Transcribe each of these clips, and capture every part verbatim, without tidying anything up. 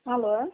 Alô?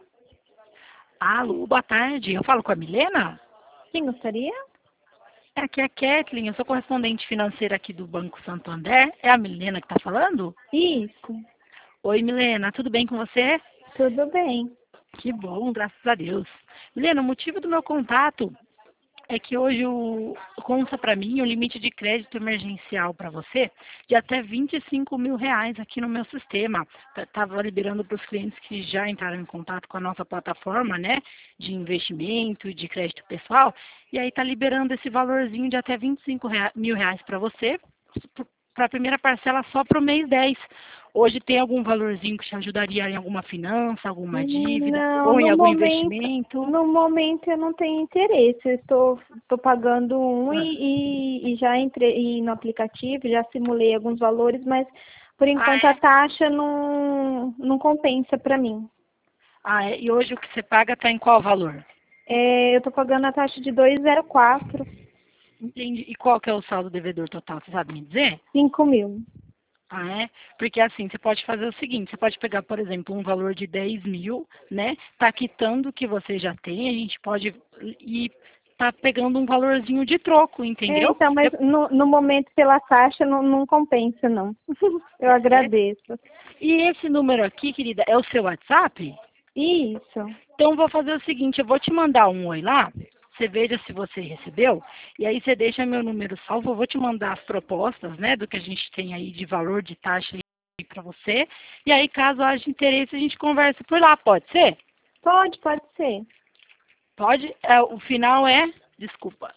Alô, boa tarde. Eu falo com a Milena? Quem gostaria? Aqui é a Kathleen, eu sou correspondente financeira aqui do Banco Santander. É a Milena que está falando? Isso, Oi, Milena, tudo bem com você? tudo bem. Que bom, graças a Deus. Milena, o motivo do meu contato é que hoje o, consta para mim o limite de crédito emergencial para você de até vinte e cinco mil reais aqui no meu sistema. Estava liberando para os clientes que já entraram em contato com a nossa plataforma, né, de investimento, de crédito pessoal, e aí está liberando esse valorzinho de até vinte e cinco rea- mil reais para você, para a primeira parcela só para o mês dez. Hoje tem algum valorzinho que te ajudaria em alguma finança, alguma dívida, Não, ou em no algum momento, investimento? no momento eu não tenho interesse. Eu estou, estou pagando um Ah. e, e, e já entrei no aplicativo, já simulei alguns valores, mas por Ah, enquanto a é? taxa não, não compensa para mim. Ah, é? E hoje o que você paga está em qual valor? É, eu estou pagando a taxa de dois vírgula zero quatro, Entendi. E qual que é o saldo devedor total? Você sabe me dizer? cinco mil. Ah, é? Porque assim, você pode fazer o seguinte, você pode pegar, por exemplo, um valor de dez mil, né? Tá quitando o que você já tem, a gente pode ir tá pegando um valorzinho de troco, É, entendeu? então, mas Eu- no, no momento pela taxa não, não compensa, não. Eu é- agradeço. E esse número aqui, querida, é o seu WhatsApp? Isso. Então, vou fazer o seguinte, eu vou te mandar um oi lá, você veja se você recebeu, e aí você deixa meu número salvo, eu vou te mandar as propostas, né, do que a gente tem aí de valor de taxa aí para você, e aí caso haja interesse a gente conversa por lá, pode ser? Pode, pode ser. Pode? É, o final é, desculpa,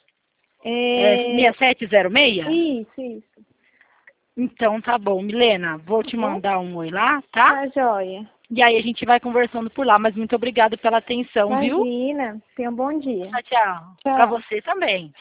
é É, seis sete zero seis? isso, isso. Então tá bom, Milena, vou Tá te bom? mandar um oi lá, tá? Tá joia. E aí a gente vai conversando por lá, mas muito obrigada pela atenção, viu? Imagina. Tenha um bom dia. Tchau, tchau. Para Tchau. você também.